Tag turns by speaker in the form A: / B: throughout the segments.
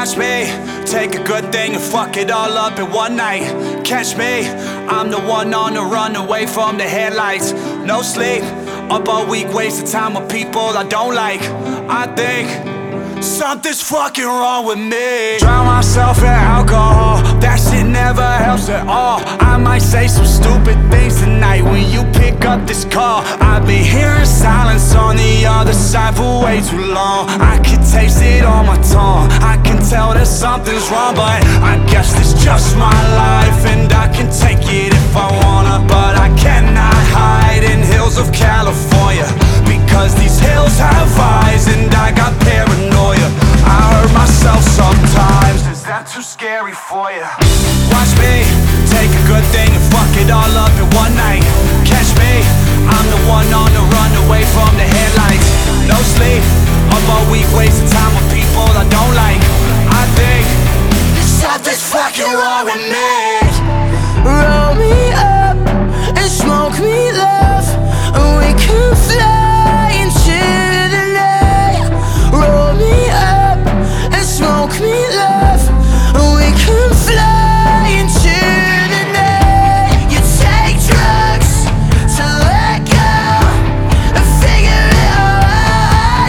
A: Watch me take a good thing and fuck it all up in one night. Catch me, I'm the one on the run away from the headlights. No sleep, up all week, wasting time with people I don't like. I think something's fucking wrong with me. Drown myself in alcohol, that shit never helps at all. I might say some stupid things tonight when you pick up this call. I've been hearing silence on the other side for way too long. I can taste it on my tongue, I can tell that something's wrong. But I guess it's just my life and I can take it if I wanna. But I cannot hide in hills of California, because these hills have eyes and I got paranoia. I hurt myself sometimes, is that too scary for you? Watch me take a good thing and fuck it all up in one night. Catch me, I'm the one on the run away from the headlights. No sleep, up all week wasting time with people I don't like. I think something's fucking wrong with me.
B: Roll me up and smoke me love, and we can fly into the night. Roll me up and smoke me love, and we can fly into the night. You take drugs to let go and figure it out.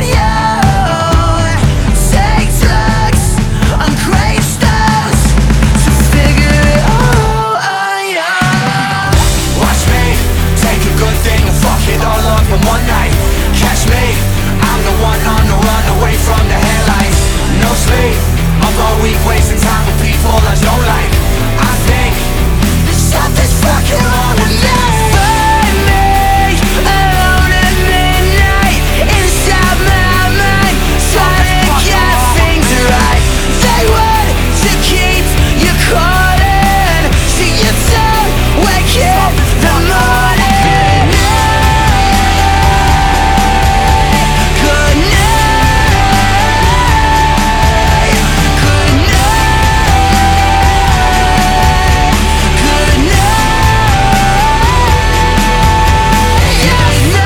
B: You take drugs on gravestones to figure it all out.
A: Watch me take a good thing and fuck it all up in one night. Catch me, I'm the one on the run away from the headlights. No sleep, up all week wasting time with people I don't like. I think something's fucking wrong with me.
B: Find me alone at midnight inside my mind, trying to get things right. They want to keep you caught in, so you don't wake in the morning. Good night, good night, good night. Find me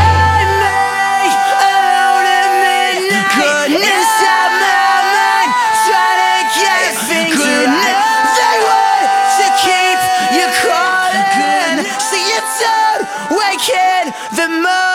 B: alone at midnight inside my mind, trying to get things right. They want to keep you caught in, so you don't wake in the morning.